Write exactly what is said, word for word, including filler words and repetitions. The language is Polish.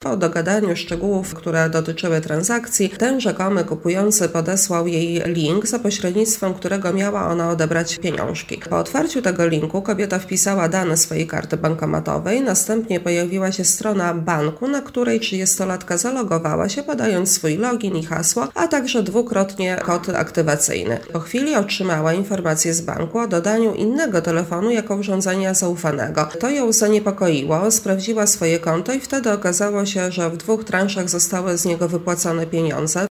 Po dogadaniu szczegółów, które dotyczyły transakcji, ten rzekomy kupujący podesłał jej link, za pośrednictwem którego miała ona odebrać pieniążki. Po otwarciu tego linku kobieta wpisała dane swojej karty bankomatowej, następnie pojawiła się strona banku, na której trzydziestolatka zalogowała się, podając swój login i hasło, a także dwukrotnie kod aktywacyjny. Po chwili otrzymała informację z banku o dodaniu innego telefonu jako urządzenia zaufanego. To ją zaniepokoiło, sprawdziła swoje konto i wtedy okazało się, że w dwóch transzach zostały z niego wypłacone pieniądze.